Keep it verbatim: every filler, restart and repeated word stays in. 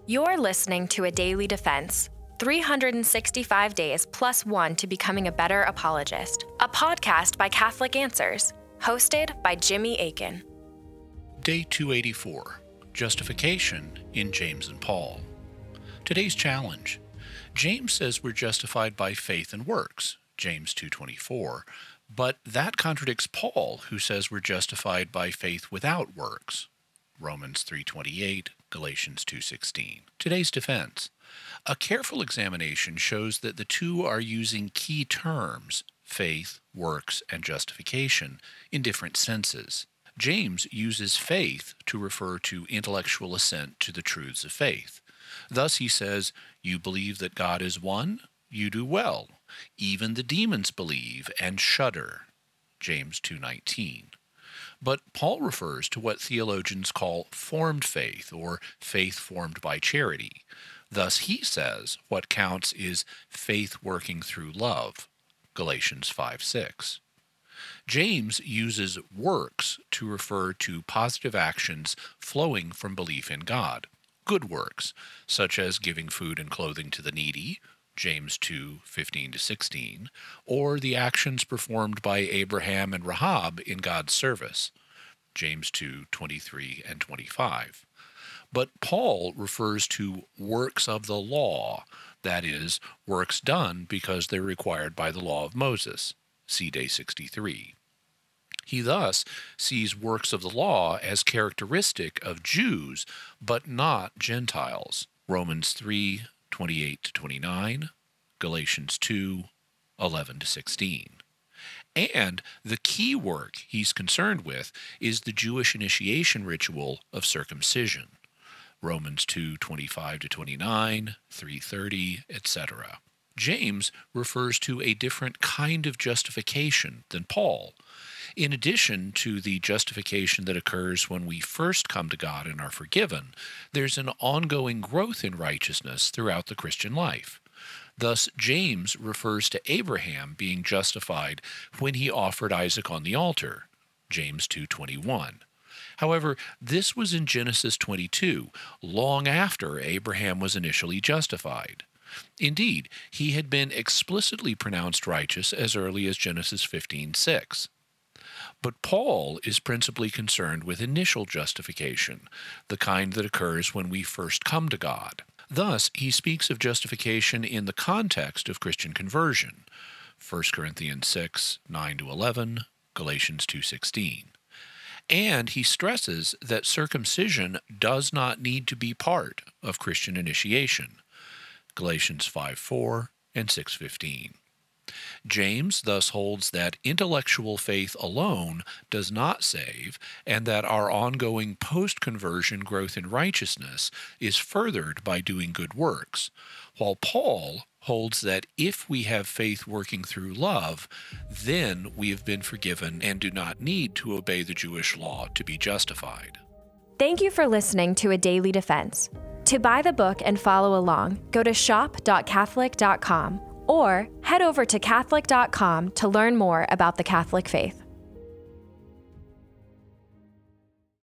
You're listening to A Daily Defense, three hundred sixty-five days plus one to becoming a better apologist, a podcast by Catholic Answers, hosted by Jimmy Akin. Day two eighty-four, Justification in James and Paul. Today's challenge. James says we're justified by faith and works, James two twenty-four, but that contradicts Paul, who says we're justified by faith without works, Romans three twenty-eight, Galatians two sixteen. Today's defense. A careful examination shows that the two are using key terms, faith, works, and justification, in different senses. James uses faith to refer to intellectual assent to the truths of faith. Thus he says, "You believe that God is one? You do well. Even the demons believe and shudder," James two nineteen. But Paul refers to what theologians call formed faith, or faith formed by charity. Thus he says what counts is faith working through love, Galatians five six. James uses works to refer to positive actions flowing from belief in God, good works, such as giving food and clothing to the needy, James two fifteen to sixteen, or the actions performed by Abraham and Rahab in God's service, James two twenty-three and twenty-five. But Paul refers to works of the law, that is, works done because they're required by the law of Moses, see day sixty-three. He thus sees works of the law as characteristic of Jews, but not Gentiles, Romans three twenty-eight to twenty-nine, Galatians two eleven to sixteen. And the key work he's concerned with is the Jewish initiation ritual of circumcision, Romans two twenty-five to twenty-nine, three thirty, et cetera. James refers to a different kind of justification than Paul. In addition to the justification that occurs when we first come to God and are forgiven, there's an ongoing growth in righteousness throughout the Christian life. Thus, James refers to Abraham being justified when he offered Isaac on the altar, James two twenty-one. However, this was in Genesis twenty-two, long after Abraham was initially justified. Indeed, he had been explicitly pronounced righteous as early as Genesis fifteen six. But Paul is principally concerned with initial justification, the kind that occurs when we first come to God. Thus, he speaks of justification in the context of Christian conversion, First Corinthians six nine to eleven, Galatians two sixteen. And he stresses that circumcision does not need to be part of Christian initiation, Galatians five four and six fifteen. James thus holds that intellectual faith alone does not save, and that our ongoing post-conversion growth in righteousness is furthered by doing good works, while Paul holds that if we have faith working through love, then we have been forgiven and do not need to obey the Jewish law to be justified. Thank you for listening to A Daily Defense. To buy the book and follow along, go to shop dot catholic dot com or head over to catholic dot com to learn more about the Catholic faith.